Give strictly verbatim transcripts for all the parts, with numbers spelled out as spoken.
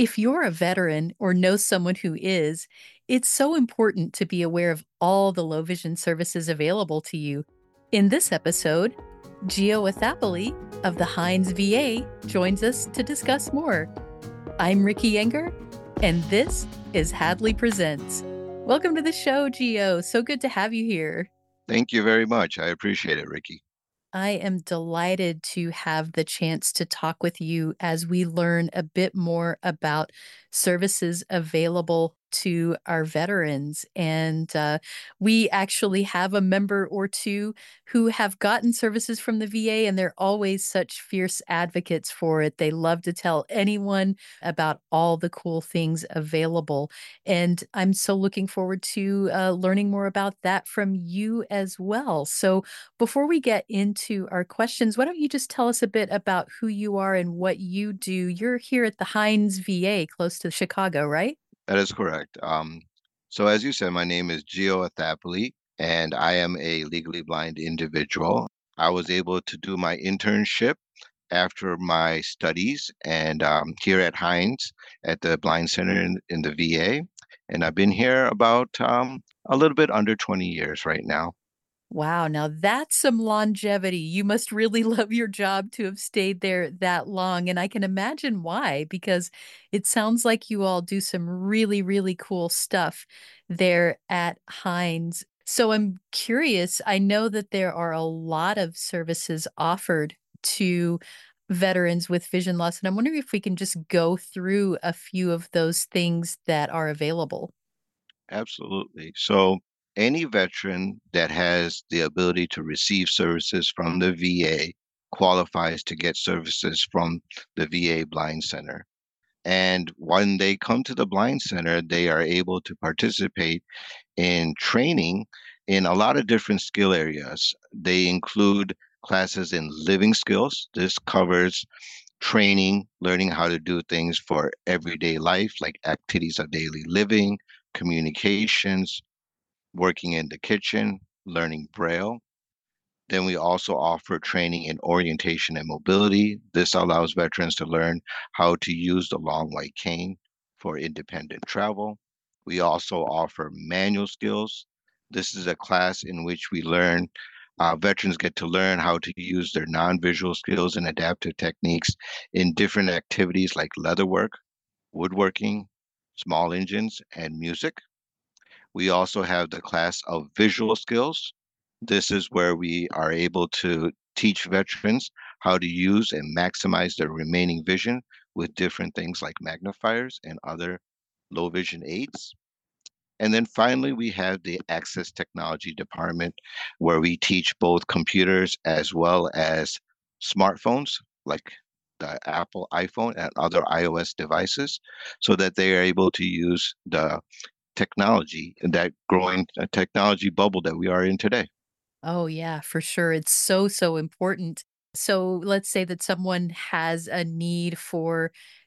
If you're a veteran or know someone who is, it's so important to be aware of all the low vision services available to you. In this episode, Gio Athapoli of the Hines V A joins us to discuss more. I'm Ricky Enger, and this is Hadley Presents. Welcome to the show, Gio. So good to have you here. Thank you very much. I appreciate it, Ricky. I am delighted to have the chance to talk with you as we learn a bit more about services available to our veterans. And uh, we actually have a member or two who have gotten services from the V A, and they're always such fierce advocates for it. They love to tell anyone about all the cool things available. And I'm so looking forward to uh, learning more about that from you as well. So, before we get into our questions, why don't you just tell us a bit about who you are and what you do? You're here at the Hines V A close to Chicago, right? That is correct. Um, so as you said, my name is Gio Athapoli, and I am a legally blind individual. I was able to do my internship after my studies and um, here at Hines at the Blind Center in, in the V A. And I've been here about um, a little bit under twenty years right now. Wow, now that's some longevity. You must really love your job to have stayed there that long. And I can imagine why, because it sounds like you all do some really, really cool stuff there at Hines. So I'm curious. I know that there are a lot of services offered to veterans with vision loss, and I'm wondering if we can just go through a few of those things that are available. Absolutely. So any veteran that has the ability to receive services from the V A qualifies to get services from the V A Blind Center. And when they come to the Blind Center, they are able to participate in training in a lot of different skill areas. They include classes in living skills. This covers training, learning how to do things for everyday life, like activities of daily living, communications, working in the kitchen, learning Braille. Then we also offer training in orientation and mobility. This allows veterans to learn how to use the long white cane for independent travel. We also offer manual skills. This is a class in which we learn, uh, veterans get to learn how to use their non-visual skills and adaptive techniques in different activities like leatherwork, woodworking, small engines, and music. We also have the class of visual skills. This is where we are able to teach veterans how to use and maximize their remaining vision with different things like magnifiers and other low vision aids. And then finally, we have the Access Technology Department, where we teach both computers as well as smartphones, like the Apple iPhone and other iOS devices, so that they are able to use the technology and that growing uh, technology bubble that we are in today. Oh, yeah, for sure. It's so, so important. So let's say that someone has a need for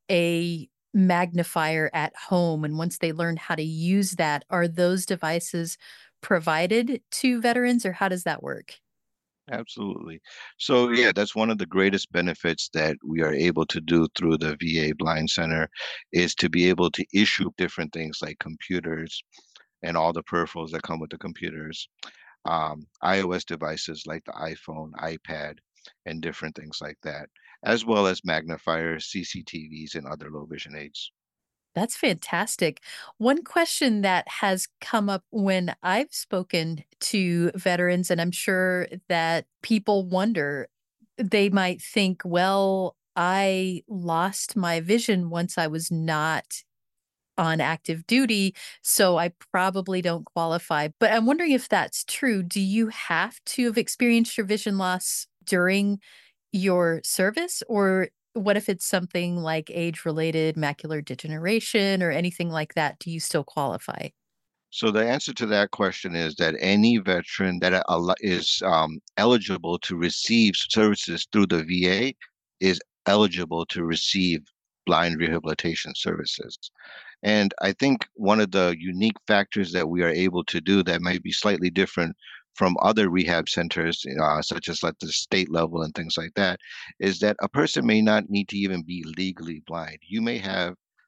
a magnifier at home, and once they learn how to use that, are those devices provided to veterans, or how does that work? Absolutely. So yeah, that's one of the greatest benefits that we are able to do through the V A Blind Center is to be able to issue different things like computers and all the peripherals that come with the computers, um, iOS devices like the iPhone, iPad, and different things like that, as well as magnifiers, C C T Vs, and other low vision aids. That's fantastic. One question that has come up when I've spoken to veterans, and I'm sure that people wonder, they might think, well, I lost my vision once I was not on active duty, so I probably don't qualify. But I'm wondering if that's true. Do you have to have experienced your vision loss during your service, or what if it's something like age-related macular degeneration or anything like that? Do you still qualify? So the answer to that question is that any veteran that a- al- is um, eligible to receive services through the V A is eligible to receive blind rehabilitation services. And I think one of the unique factors that we are able to do that might be slightly different from other rehab centers, uh, such as at the state level and things like that, is that a person may not need to even be legally blind. You may have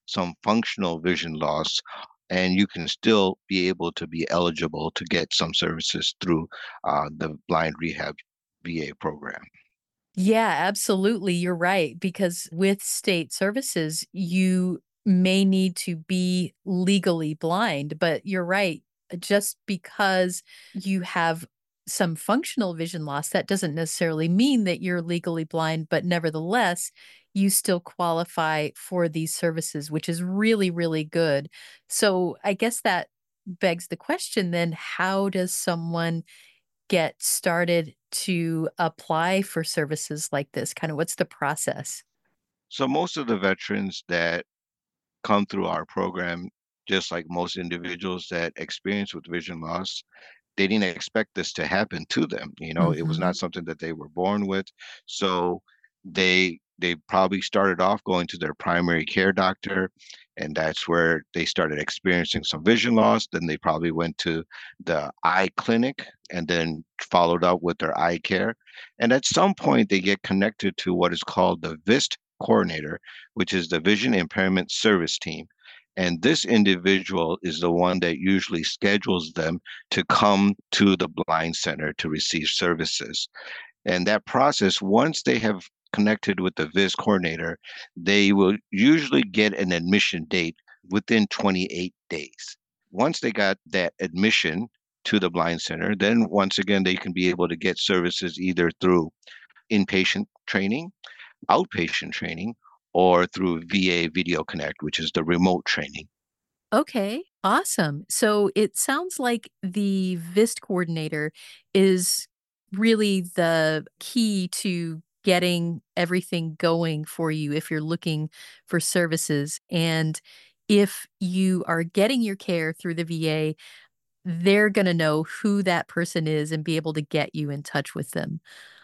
some functional vision loss, and you can still be able to be eligible to get some services through uh, the Blind Rehab V A program. Yeah, absolutely. You're right. Because with state services, you may need to be legally blind. But you're right. Just because you have some functional vision loss, that doesn't necessarily mean that you're legally blind. But nevertheless, you still qualify for these services, which is really, really good. So I guess that begs the question then, how does someone get started to apply for services like this? Kind of what's the process? So most of the veterans that come through our program, just like most individuals that experience with vision loss, they didn't expect this to happen to them. You know, it was Mhm. not something that they were born with. So they they probably started off going to their primary care doctor, and that's where they started experiencing some vision loss. Then they probably went to the eye clinic and then followed up with their eye care. And at some point they get connected to what is called the VIST coordinator, which is the Vision Impairment Service Team. And this individual is the one that usually schedules them to come to the blind center to receive services. And that process, once they have connected with the V I S coordinator, they will usually get an admission date within twenty-eight days. Once they got that admission to the blind center, then once again, they can be able to get services either through inpatient training, outpatient training, or through V A Video Connect, which is the remote training. Okay, awesome. So it sounds like the VIST coordinator is really the key to getting everything going for you if you're looking for services. And if you are getting your care through the V A, they're going to know who that person is and be able to get you in touch with them.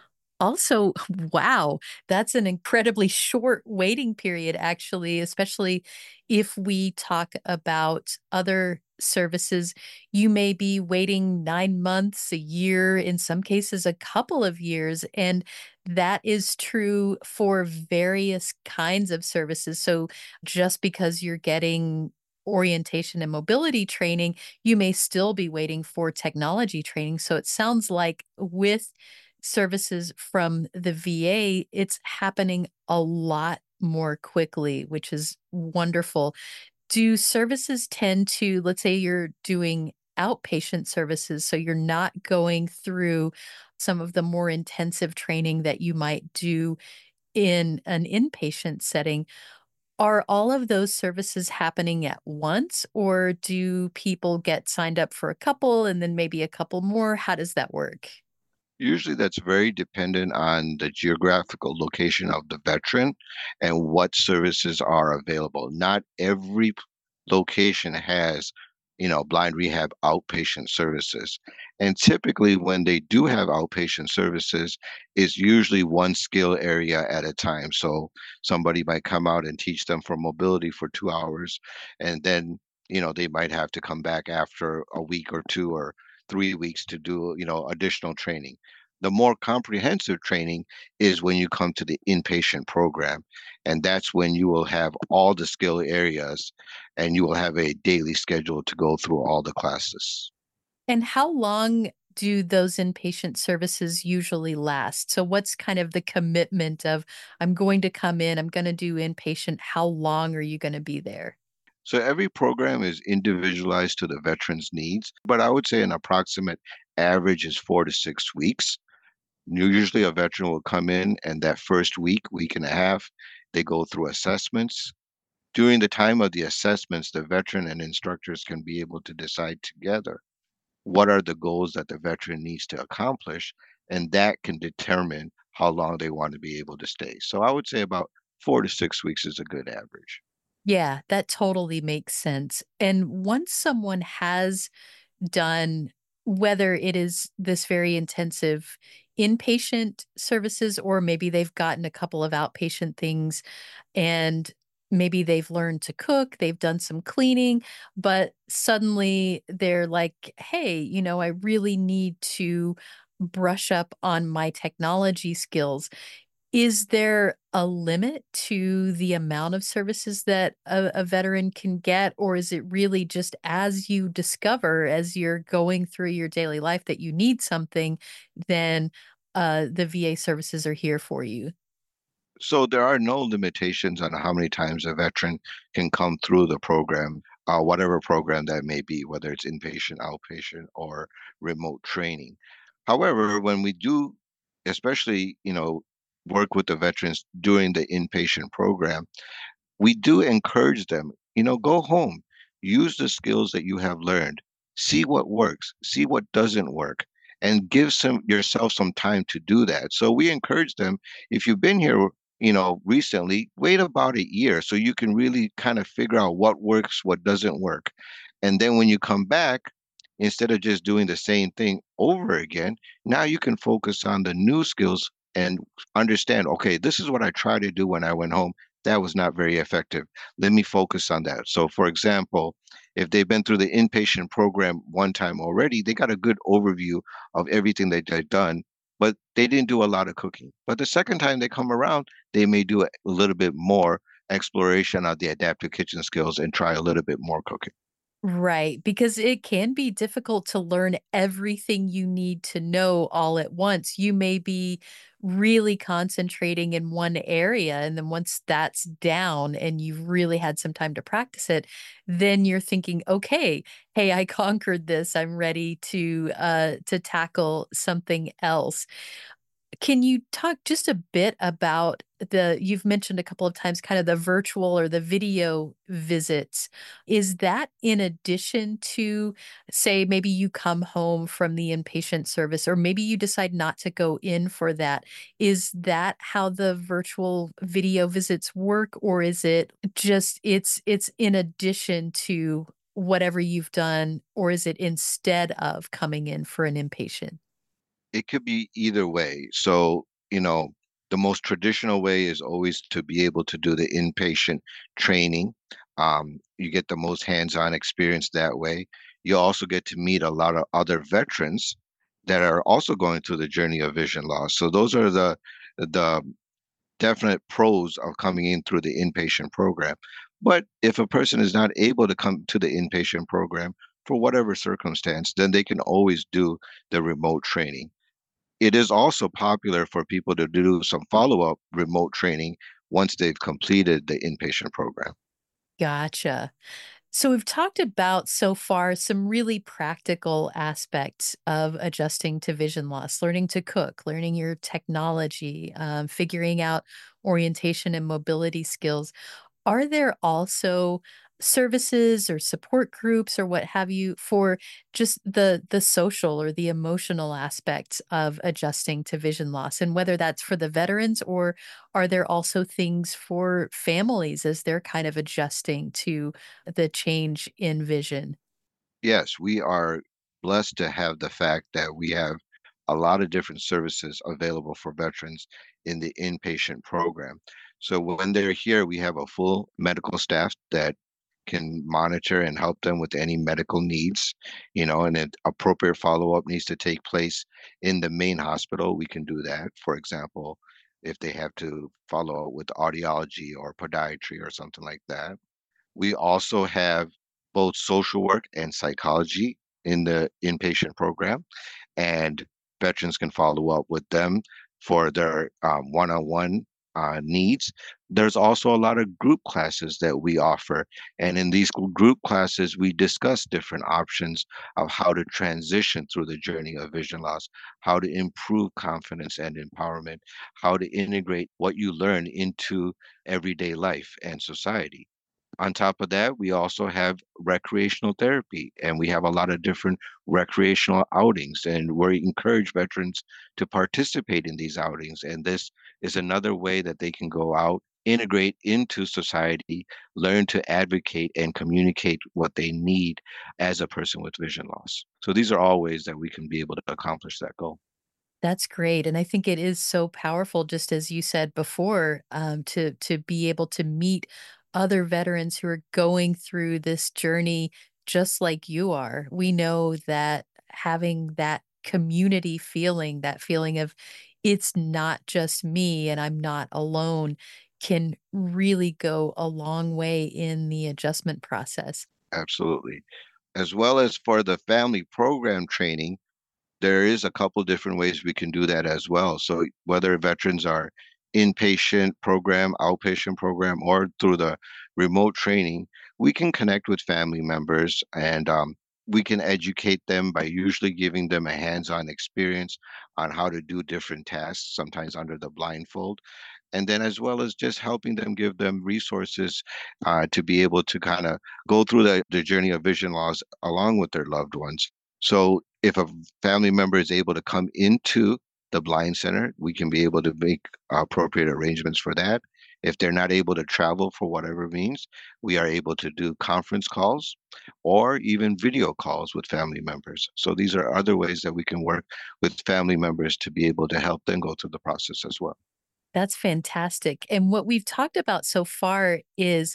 Also, wow, that's an incredibly short waiting period, actually, especially if we talk about other services. You may be waiting nine months, a year, in some cases, a couple of years. And that is true for various kinds of services. So just because you're getting orientation and mobility training, you may still be waiting for technology training. So it sounds like with services from the V A, it's happening a lot more quickly, which is wonderful. Do services tend to, let's say you're doing outpatient services, so you're not going through some of the more intensive training that you might do in an inpatient setting. Are all of those services happening at once, or do people get signed up for a couple and then maybe a couple more? How does that work? Usually that's very dependent on the geographical location of the veteran and what services are available. Not every p- location has, you know, blind rehab outpatient services. And typically when they do have outpatient services, it's usually one skill area at a time. So somebody might come out and teach them for mobility for two hours, and then, you know, they might have to come back after a week or two or three weeks to do, you know, additional training. The more comprehensive training is when you come to the inpatient program, and that's when you will have all the skill areas and you will have a daily schedule to go through all the classes. And how long do those inpatient services usually last? So what's kind of the commitment of, I'm going to come in, I'm going to do inpatient. How long are you going to be there? So every program is individualized to the veteran's needs, but I would say an approximate average is four to six weeks. Usually a veteran will come in, and that first week, week and a half, they go through assessments. During the time of the assessments, the veteran and instructors can be able to decide together what are the goals that the veteran needs to accomplish, and that can determine how long they want to be able to stay. So I would say about four to six weeks is a good average. Yeah, that totally makes sense. And once someone has done, whether it is this very intensive inpatient services, or maybe they've gotten a couple of outpatient things and maybe they've learned to cook, they've done some cleaning, but suddenly they're like, hey, you know, I really need to brush up on my technology skills. Is there a limit to the amount of services that a, a veteran can get, or is it really just as you discover, as you're going through your daily life, that you need something, then uh, the V A services are here for you? So there are no limitations on how many times a veteran can come through the program, uh, whatever program that may be, whether it's inpatient, outpatient, or remote training. However, when we do, especially, you know, work with the veterans during the inpatient program, we do encourage them, you know, go home, use the skills that you have learned, see what works, see what doesn't work, and give some yourself some time to do that. So we encourage them, if you've been here, you know, recently, wait about a year so you can really kind of figure out what works, what doesn't work. And then when you come back, instead of just doing the same thing over again, now you can focus on the new skills and understand, okay, this is what I tried to do when I went home. That was not very effective. Let me focus on that. So, for example, if they've been through the inpatient program one time already, they got a good overview of everything that they've done, but they didn't do a lot of cooking. But the second time they come around, they may do a little bit more exploration of the adaptive kitchen skills and try a little bit more cooking. Right, because it can be difficult to learn everything you need to know all at once. You may be really concentrating in one area, and then once that's down and you've really had some time to practice it, then you're thinking, okay, hey, I conquered this. I'm ready to uh to tackle something else. Can you talk just a bit about the you've mentioned a couple of times kind of the virtual or the video visits. Is that in addition to, say, maybe you come home from the inpatient service, or maybe you decide not to go in for that? Is that how the virtual video visits work, or is it just it's it's in addition to whatever you've done, or is it instead of coming in for an inpatient? It could be either way. So, you know, the most traditional way is always to be able to do the inpatient training. Um, you get the most hands-on experience that way. You also get to meet a lot of other veterans that are also going through the journey of vision loss. So those are the the definite pros of coming in through the inpatient program. But if a person is not able to come to the inpatient program for whatever circumstance, then they can always do the remote training. It is also popular for people to do some follow-up remote training once they've completed the inpatient program. Gotcha. So we've talked about so far some really practical aspects of adjusting to vision loss, learning to cook, learning your technology, um, figuring out orientation and mobility skills. Are there also services or support groups or what have you for just the the social or the emotional aspects of adjusting to vision loss, and whether that's for the veterans, or are there also things for families as they're kind of adjusting to the change in vision? Yes, we are blessed to have the fact that we have a lot of different services available for veterans in the inpatient program. So when they're here, we have a full medical staff that can monitor and help them with any medical needs, you know, and an appropriate follow-up needs to take place in the main hospital. We can do that. For example, if they have to follow up with audiology or podiatry or something like that. We also have both social work and psychology in the inpatient program, and veterans can follow up with them for their um, one-on-one uh, needs. There's also a lot of group classes that we offer, and in these gr- group classes, we discuss different options of how to transition through the journey of vision loss, how to improve confidence and empowerment, how to integrate what you learn into everyday life and society. On top of that, we also have recreational therapy, and we have a lot of different recreational outings, and we encourage veterans to participate in these outings. And this is another way that they can go out, integrate into society, learn to advocate and communicate what they need as a person with vision loss. So these are all ways that we can be able to accomplish that goal. That's great, and I think it is so powerful, just as you said before, um, to to be able to meet other veterans who are going through this journey just like you are. We know that having that community feeling, that feeling of it's not just me and I'm not alone can really go a long way in the adjustment process. Absolutely. As well as for the family program training, there is a couple different ways we can do that as well. So whether veterans are inpatient program, outpatient program, or through the remote training, we can connect with family members and um, we can educate them by usually giving them a hands-on experience on how to do different tasks, sometimes under the blindfold, and then as well as just helping them, give them resources uh, to be able to kind of go through the, the journey of vision loss along with their loved ones. So if a family member is able to come into the blind center, we can be able to make appropriate arrangements for that. If they're not able to travel for whatever means, we are able to do conference calls or even video calls with family members. So these are other ways that we can work with family members to be able to help them go through the process as well. That's fantastic. And what we've talked about so far is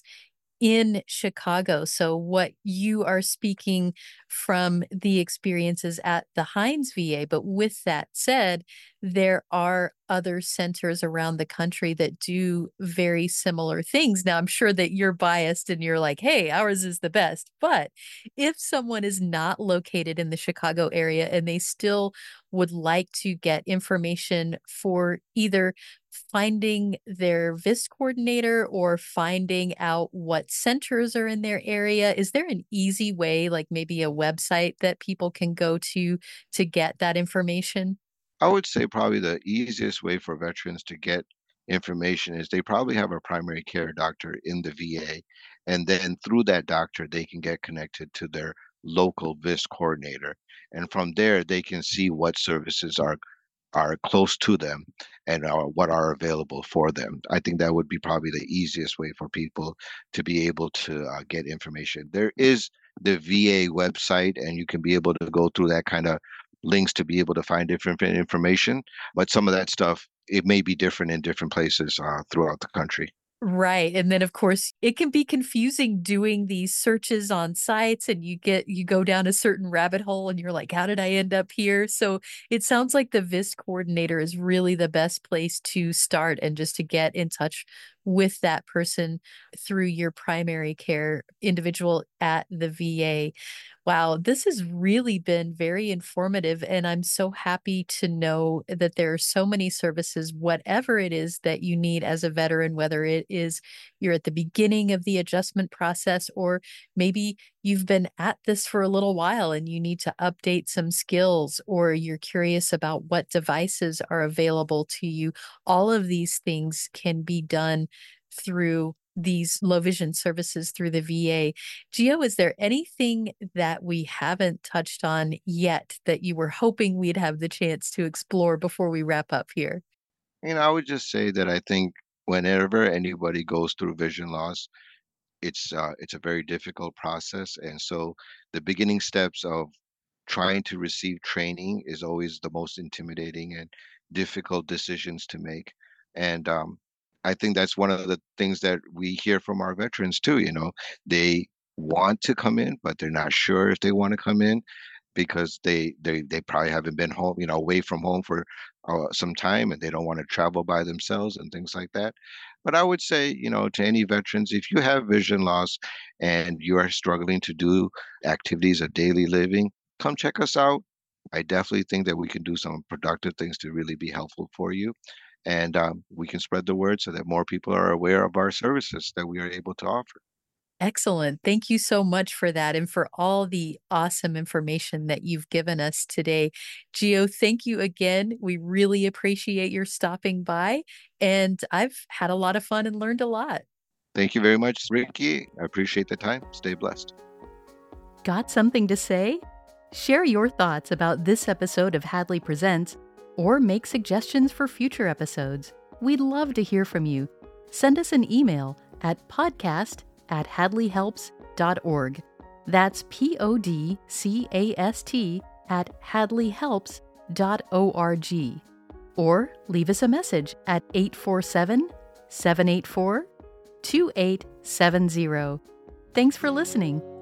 in Chicago. So, what you are speaking from the experiences at the Hines V A. But with that said, there are other centers around the country that do very similar things. Now, I'm sure that you're biased and you're like, hey, ours is the best. But if someone is not located in the Chicago area and they still would like to get information for either finding their V I S coordinator or finding out what centers are in their area, is there an easy way, like maybe a website that people can go to to get that information? I would say probably the easiest way for veterans to get information is they probably have a primary care doctor in the V A, and then through that doctor, they can get connected to their local V I S coordinator. And from there, they can see what services are are close to them and are, what are available for them. I think that would be probably the easiest way for people to be able to uh, get information. There is the V A website, and you can be able to go through that kind of links to be able to find different information. But some of that stuff, it may be different in different places uh, throughout the country. Right, and then, of course, it can be confusing doing these searches on sites, and you get you go down a certain rabbit hole, and you're like, "How did I end up here?" So, it sounds like the V I S coordinator is really the best place to start and just to get in touch with that person through your primary care individual at the V A. Wow, this has really been very informative, and I'm so happy to know that there are so many services, whatever it is that you need as a veteran, whether it is you're at the beginning of the adjustment process, or maybe you've been at this for a little while and you need to update some skills, or you're curious about what devices are available to you. All of these things can be done through these low vision services through the V A. Gio, is there anything that we haven't touched on yet that you were hoping we'd have the chance to explore before we wrap up here? You know, I would just say that I think whenever anybody goes through vision loss, it's uh, it's a very difficult process, and so the beginning steps of trying to receive training is always the most intimidating and difficult decisions to make. And um, I think that's one of the things that we hear from our veterans too. You know, they want to come in, but they're not sure if they want to come in because they they they probably haven't been home, you know, away from home for uh, some time, and they don't want to travel by themselves and things like that. But I would say, you know, to any veterans, if you have vision loss and you are struggling to do activities of daily living, come check us out. I definitely think that we can do some productive things to really be helpful for you. And um, we can spread the word so that more people are aware of our services that we are able to offer. Excellent. Thank you so much for that and for all the awesome information that you've given us today. Gio, thank you again. We really appreciate your stopping by, and I've had a lot of fun and learned a lot. Thank you very much, Ricky. I appreciate the time. Stay blessed. Got something to say? Share your thoughts about this episode of Hadley Presents or make suggestions for future episodes. We'd love to hear from you. Send us an email at podcast at hadley helps dot org. That's P O D C A S T at hadley helps dot org. Or leave us a message at eight four seven, seven eight four, two eight seven zero. Thanks for listening.